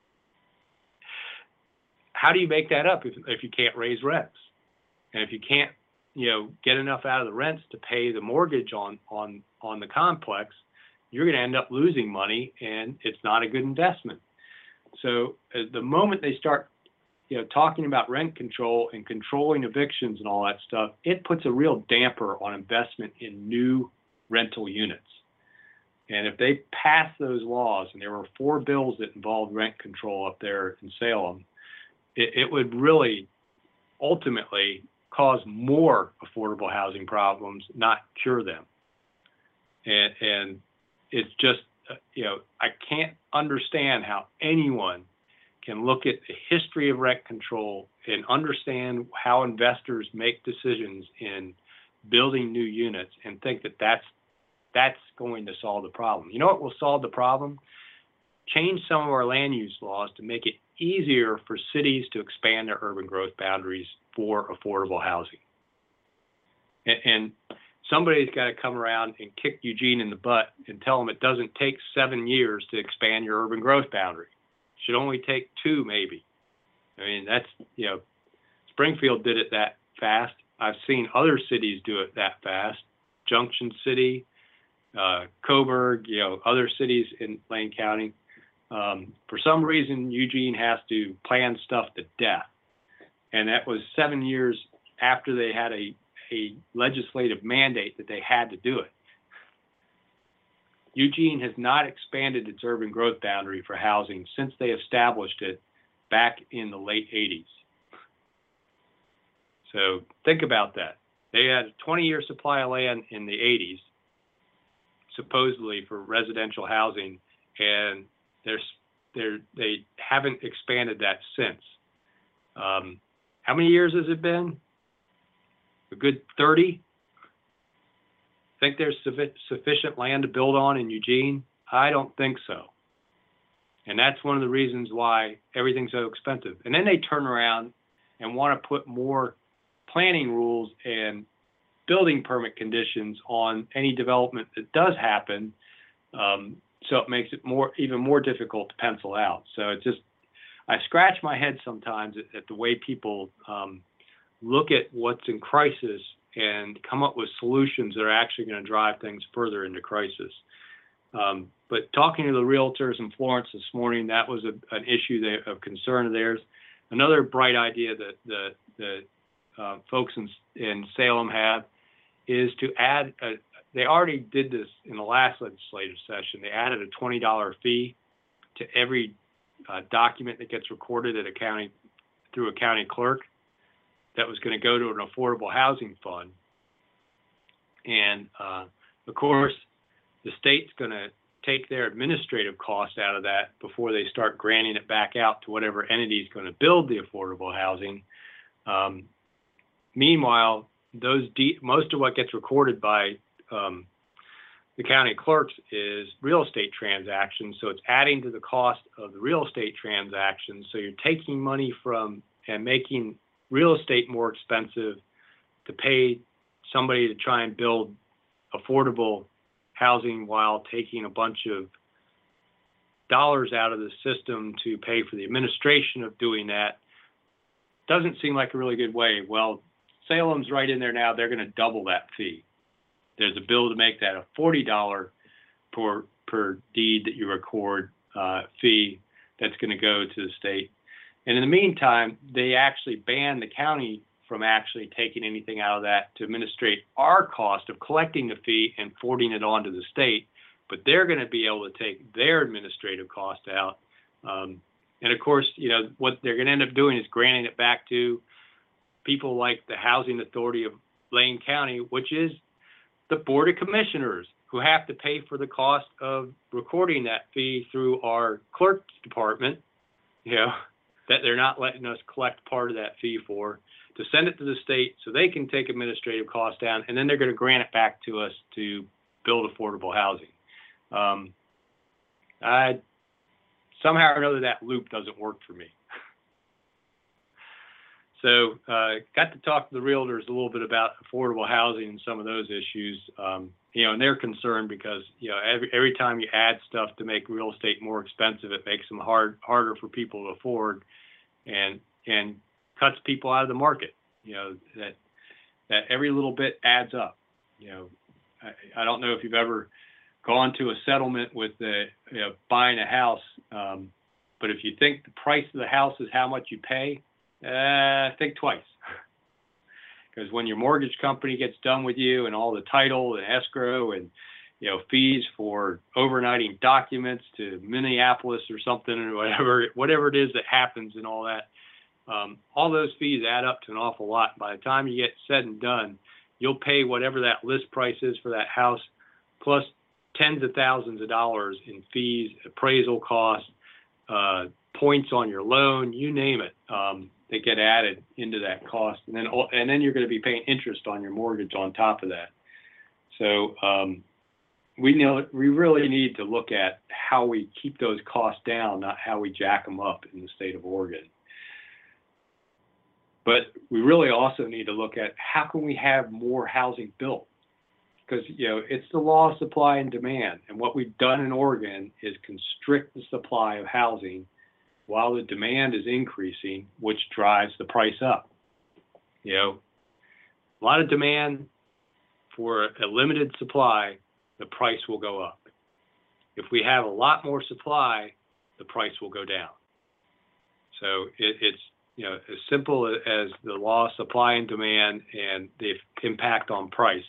how do you make that up if, if you can't raise rents? And if you can't, you know, get enough out of the rents to pay the mortgage on, on, on the complex, you're going to end up losing money, and it's not a good investment. So uh, the moment they start, you know, talking about rent control and controlling evictions and all that stuff, it puts a real damper on investment in new rental units. And if they pass those laws, and there were four bills that involved rent control up there in Salem, it, it would really ultimately cause more affordable housing problems, not cure them. And, and it's just, uh, you know, I can't understand how anyone can look at the history of rent control and understand how investors make decisions in building new units and think that that's, that's going to solve the problem. You know what will solve the problem? Change some of our land use laws to make it easier for cities to expand their urban growth boundaries for affordable housing. And, and somebody's got to come around and kick Eugene in the butt and tell them it doesn't take seven years to expand your urban growth boundary. Should only take two, maybe. I mean, that's, you know, Springfield did it that fast. I've seen other cities do it that fast. Junction City, uh, Coburg, you know, other cities in Lane County. Um, for some reason, Eugene has to plan stuff to death. And that was seven years after they had a, a legislative mandate that they had to do it. Eugene has not expanded its urban growth boundary for housing since they established it back in the late eighties. So think about that. They had a twenty-year supply of land in the eighties, supposedly for residential housing, and they're, they're, they haven't expanded that since. Um, how many years has it been? A good thirty? Think there's sufficient land to build on in Eugene? I don't think so. And that's one of the reasons why everything's so expensive. And then they turn around and want to put more planning rules and building permit conditions on any development that does happen. Um, so it makes it more, even more difficult to pencil out. So it's just, I scratch my head sometimes at, at the way people um, look at what's in crisis and come up with solutions that are actually going to drive things further into crisis. Um, but talking to the realtors in Florence this morning, that was a, an issue that, of concern of theirs. Another bright idea that the, the uh, folks in, in Salem have is to add, a, they already did this in the last legislative session. They added a twenty dollar fee to every uh, document that gets recorded at a county, through a county clerk, that was going to go to an affordable housing fund. And uh, of course, the state's going to take their administrative cost out of that before they start granting it back out to whatever entity is going to build the affordable housing. Um, meanwhile, those de- most of what gets recorded by um, the county clerks is real estate transactions. So it's adding to the cost of the real estate transactions. So you're taking money from and making real estate more expensive to pay somebody to try and build affordable housing while taking a bunch of dollars out of the system to pay for the administration of doing that. Doesn't seem like a really good way. Well, Salem's right in there now. They're going to double that fee. There's a bill to make that a forty dollars per, per deed that you record uh, fee that's going to go to the state. And in the meantime, they actually banned the county from actually taking anything out of that to administrate our cost of collecting the fee and forwarding it on to the state. But they're going to be able to take their administrative cost out. Um, and of course, you know, what they're going to end up doing is granting it back to people like the Housing Authority of Lane County, which is the Board of Commissioners, who have to pay for the cost of recording that fee through our clerk's department, you know, that they're not letting us collect part of that fee for, to send it to the state so they can take administrative costs down, and then they're going to grant it back to us to build affordable housing. Um, I somehow or another that loop doesn't work for me. So uh, got to talk to the realtors a little bit about affordable housing and some of those issues. Um, you know, and they're concerned because, you know, every every time you add stuff to make real estate more expensive, it makes them hard harder for people to afford, and and cuts people out of the market. You know, that that every little bit adds up. You know, I, I don't know if you've ever gone to a settlement with the, you know, buying a house, um, but if you think the price of the house is how much you pay, uh, think twice. Because when your mortgage company gets done with you and all the title and escrow and, you know, fees for overnighting documents to Minneapolis or something or whatever, whatever it is that happens and all that, um, all those fees add up to an awful lot. By the time you get said and done, you'll pay whatever that list price is for that house, plus tens of thousands of dollars in fees, appraisal costs, uh, points on your loan, you name it. Um, they get added into that cost, and then and then you're going to be paying interest on your mortgage on top of that. So um, we know we really need to look at how we keep those costs down, not how we jack them up in the state of Oregon. But we really also need to look at how can we have more housing built, because, you know, it's the law of supply and demand, and what we've done in Oregon is constrict the supply of housing while the demand is increasing, which drives the price up. You know, a lot of demand for a limited supply, the price will go up. If we have a lot more supply, the price will go down. So it, it's, you know, as simple as the law of supply and demand and the impact on price.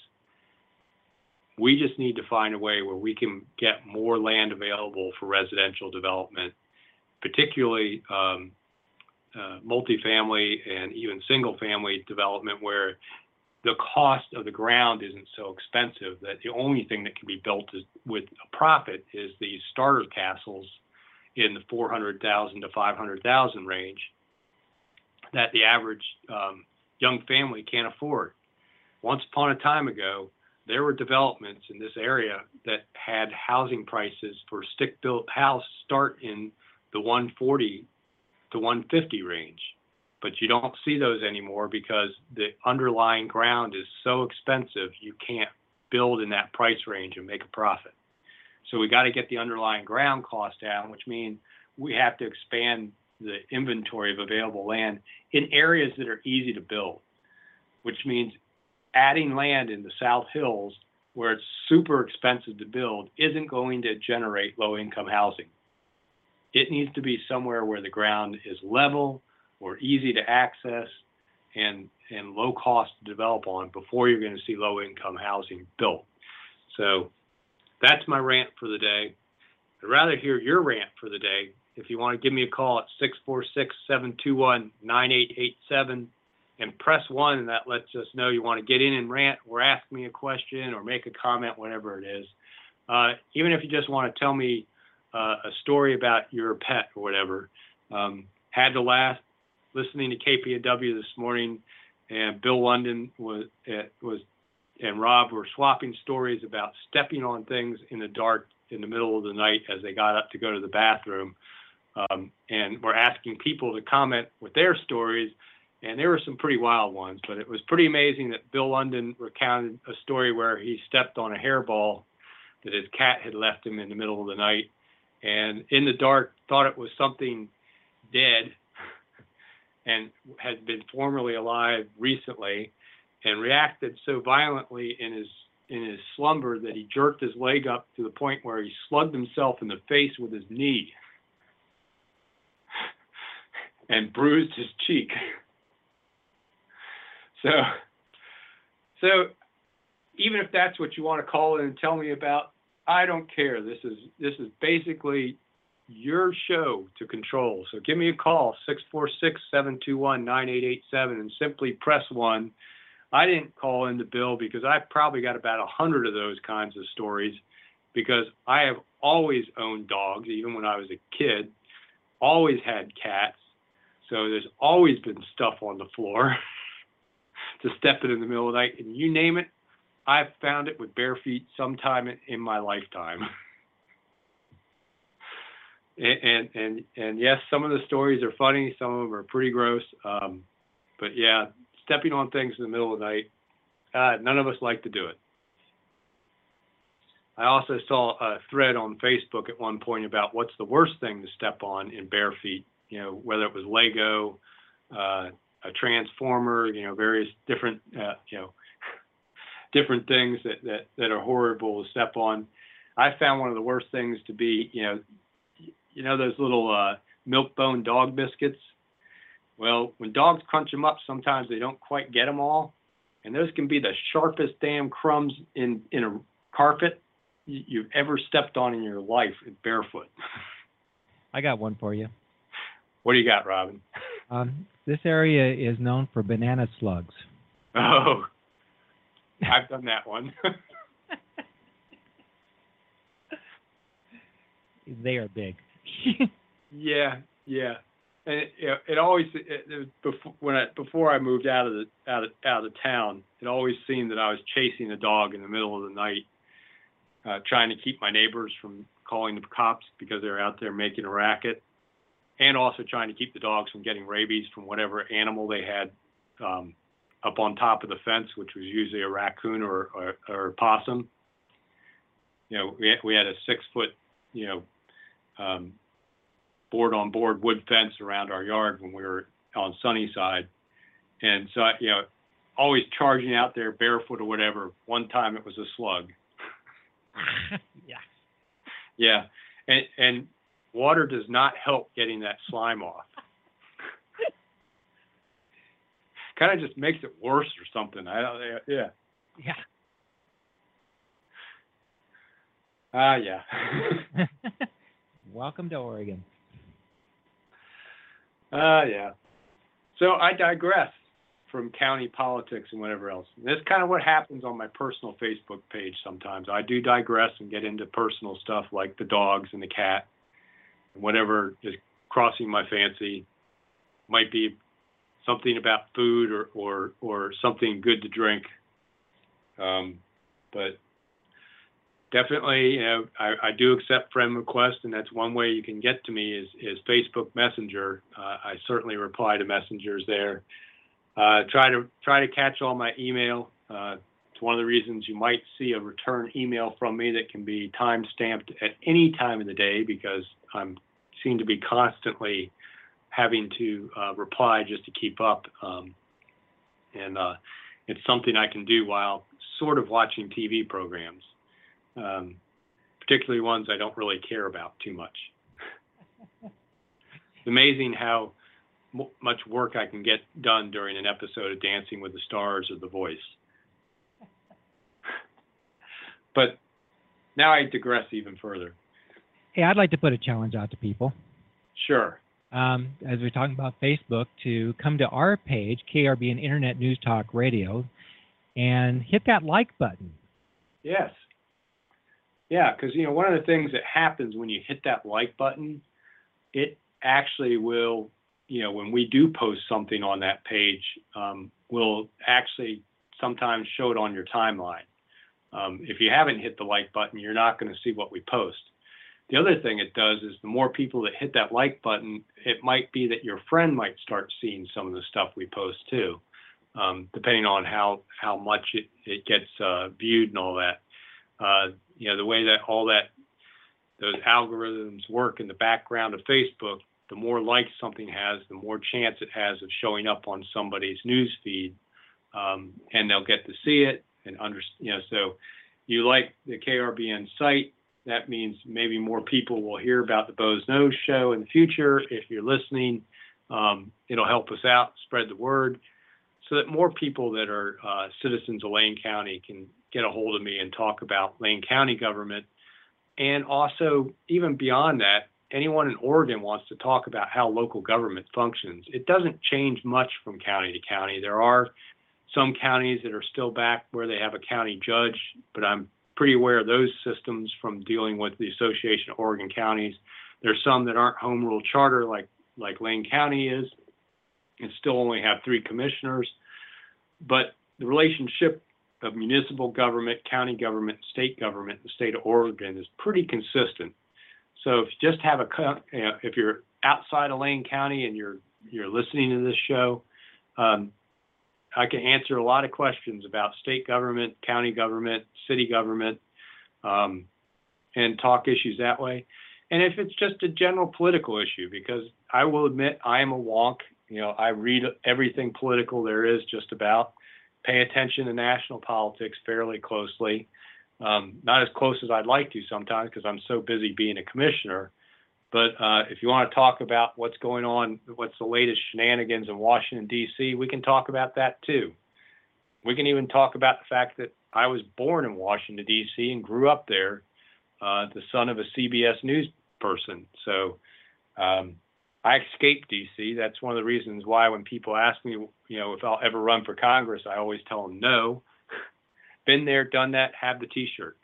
We just need to find a way where we can get more land available for residential development, particularly um, uh, multifamily and even single family development, where the cost of the ground isn't so expensive that the only thing that can be built is, with a profit is these starter castles in the four hundred thousand to five hundred thousand range that the average um, young family can't afford. Once upon a time ago, there were developments in this area that had housing prices for stick-built house start in the one forty to one fifty range. But you don't see those anymore because the underlying ground is so expensive, you can't build in that price range and make a profit. So we got to get the underlying ground cost down, which means we have to expand the inventory of available land in areas that are easy to build, which means adding land in the South Hills where it's super expensive to build isn't going to generate low-income housing. It needs to be somewhere where the ground is level or easy to access and, and low cost to develop on before you're going to see low-income housing built. So that's my rant for the day. I'd rather hear your rant for the day. If you want to give me a call at six four six, seven two one, nine eight eight seven and press one, and that lets us know you want to get in and rant or ask me a question or make a comment, whatever it is. Uh, even if you just want to tell me uh, a story about your pet or whatever. Um, had to laugh listening to K P N W this morning and Bill London was was and Rob were swapping stories about stepping on things in the dark in the middle of the night as they got up to go to the bathroom, um, and were asking people to comment with their stories. And there were some pretty wild ones, but it was pretty amazing that Bill London recounted a story where he stepped on a hairball that his cat had left him in the middle of the night, and in the dark thought it was something dead and had been formerly alive recently, and reacted so violently in his in his slumber that he jerked his leg up to the point where he slugged himself in the face with his knee and bruised his cheek. So, so even if that's what you want to call it and tell me about, I don't care. This is this is basically your show to control. So give me a call, six four six, seven two one, nine eight eight seven, and simply press one. I didn't call in the bill because I've probably got about a hundred of those kinds of stories, because I have always owned dogs, even when I was a kid, always had cats. So there's always been stuff on the floor to step in in the middle of the night, and you name it, I've found it with bare feet sometime in, in my lifetime. and, and and and yes, some of the stories are funny, some of them are pretty gross. Um, but yeah, stepping on things in the middle of the night, uh, none of us like to do it. I also saw a thread on Facebook at one point about what's the worst thing to step on in bare feet. You know, whether it was Lego, uh, a transformer, you know, various different, uh, you know, different things that, that, that are horrible to step on. I found one of the worst things to be, you know, you know, those little uh, milk bone dog biscuits. Well, when dogs crunch them up, sometimes they don't quite get them all. And those can be the sharpest damn crumbs in, in a carpet you've ever stepped on in your life barefoot. I got one for you. What do you got, Robin? Um, this area is known for banana slugs. Oh, I've done that one. They are big. yeah, yeah, and it, you know, it always it, it was before when I before I moved out of the out of out of town, it always seemed that I was chasing a dog in the middle of the night, uh, trying to keep my neighbors from calling the cops because they're out there making a racket, and also trying to keep the dogs from getting rabies from whatever animal they had um, up on top of the fence, which was usually a raccoon or or, or a possum. You know, we had, we had a six foot, you know, um, board on board wood fence around our yard when we were on Sunnyside, and so you know, always charging out there barefoot or whatever. One time it was a slug. Yeah. Yeah, and and water does not help getting that slime off. Kind of just makes it worse or something. I don't. Yeah. Yeah. Ah, uh, yeah. Welcome to Oregon. Ah, uh, yeah. So I digress from county politics and whatever else. And that's kind of what happens on my personal Facebook page sometimes. I do digress and get into personal stuff like the dogs and the cat and whatever is crossing my fancy. Might be something about food or, or, or something good to drink. Um, but definitely, you know, I, I do accept friend requests, and that's one way you can get to me is, is Facebook Messenger. Uh, I certainly reply to messengers there. Uh, try to try to catch all my email. Uh, it's one of the reasons you might see a return email from me that can be time stamped at any time of the day, because I'm seem to be constantly having to uh, reply just to keep up. Um, and uh, it's something I can do while sort of watching T V programs. Um, particularly ones I don't really care about too much. It's amazing how m- much work I can get done during an episode of Dancing with the Stars or The Voice. But now I digress even further. Hey, I'd like to put a challenge out to people. Sure. Um, as we're talking about Facebook, to come to our page, K R B N Internet News Talk Radio, and hit that like button. Yes. Yeah, because, you know, one of the things that happens when you hit that like button, it actually will, you know, when we do post something on that page, um, will actually sometimes show it on your timeline. Um, if you haven't hit the like button, you're not going to see what we post. The other thing it does is the more people that hit that like button, it might be that your friend might start seeing some of the stuff we post too, um, depending on how, how much it, it gets uh, viewed and all that. Uh, you know, the way that all that, those algorithms work in the background of Facebook, the more likes something has, the more chance it has of showing up on somebody's news feed, um, and they'll get to see it and understand. You know, so you like the K R B N site, that means maybe more people will hear about the Boze Noze Show in the future. If you're listening, um, it'll help us out, spread the word, so that more people that are uh, citizens of Lane County can get a hold of me and talk about Lane County government. And also, even beyond that, anyone in Oregon wants to talk about how local government functions. It doesn't change much from county to county. There are some counties that are still back where they have a county judge, but I'm pretty aware of those systems from dealing with the Association of Oregon Counties. There's some that aren't home rule charter like, like Lane County is, and still only have three commissioners. But the relationship of municipal government, county government, state government, the state of Oregon is pretty consistent. So if you just have a, you know, if you're outside of Lane County and you're you're listening to this show, um, I can answer a lot of questions about state government, county government, city government, um, and talk issues that way. And if it's just a general political issue, because I will admit I am a wonk, you know, I read everything political there is just about, pay attention to national politics fairly closely. Um, not as close as I'd like to sometimes because I'm so busy being a commissioner. But uh, if you want to talk about what's going on, what's the latest shenanigans in Washington, D C, we can talk about that too. We can even talk about the fact that I was born in Washington, D C and grew up there, uh, the son of a C B S News person. So um, I escaped D C. That's one of the reasons why when people ask me, you know, if I'll ever run for Congress, I always tell them no. Been there, done that, have the T-shirt.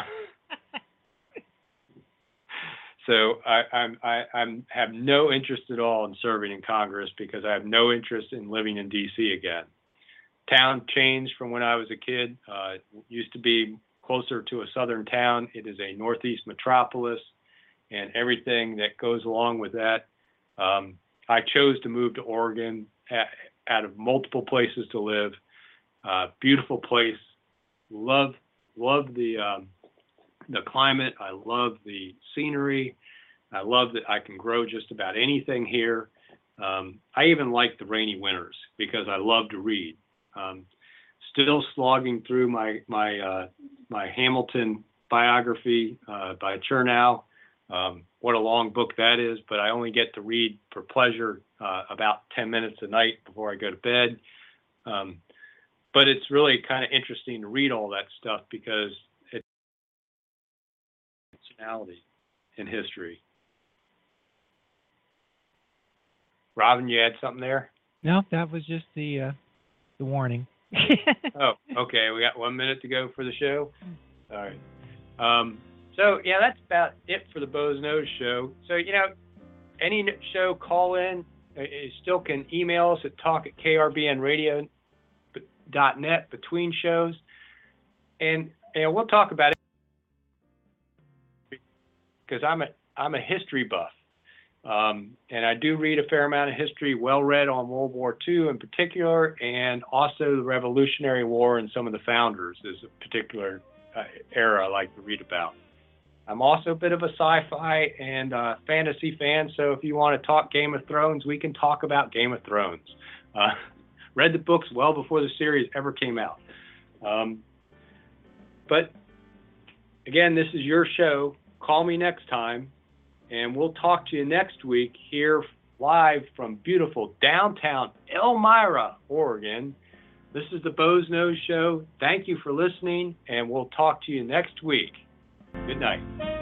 So I, I'm, I I'm have no interest at all in serving in Congress because I have no interest in living in D C again. Town changed from when I was a kid. Uh, it used to be closer to a southern town. It is a northeast metropolis, and everything that goes along with that. Um, I chose to move to Oregon at, out of multiple places to live. Uh, beautiful place. Love love the um, the climate. I love the scenery. I love that I can grow just about anything here. Um, I even like the rainy winters because I love to read. Um, still slogging through my my uh, my Hamilton biography uh, by Chernow. Um, what a long book that is, but I only get to read for pleasure uh, about ten minutes a night before I go to bed. Um, but it's really kind of interesting to read all that stuff because it's personality in history. Robin, you had something there? No, that was just the uh, the warning. Oh, okay. We got one minute to go for the show. All right. Um, so yeah, that's about it for the Boze Noze Show. So you know, any show, call in. You still can email us at talk at k r b n radio dot net between shows, and and we'll talk about it because I'm a I'm a history buff. Um, and I do read a fair amount of history, well read on World War Two in particular, and also the Revolutionary War and some of the founders is a particular uh, era I like to read about. I'm also a bit of a sci-fi and uh, fantasy fan, so if you want to talk Game of Thrones, we can talk about Game of Thrones. Uh, read the books well before the series ever came out. Um, but again, this is your show. Call me next time. And we'll talk to you next week here live from beautiful downtown Elmira, Oregon. This is the Boze Noze Show. Thank you for listening, and we'll talk to you next week. Good night.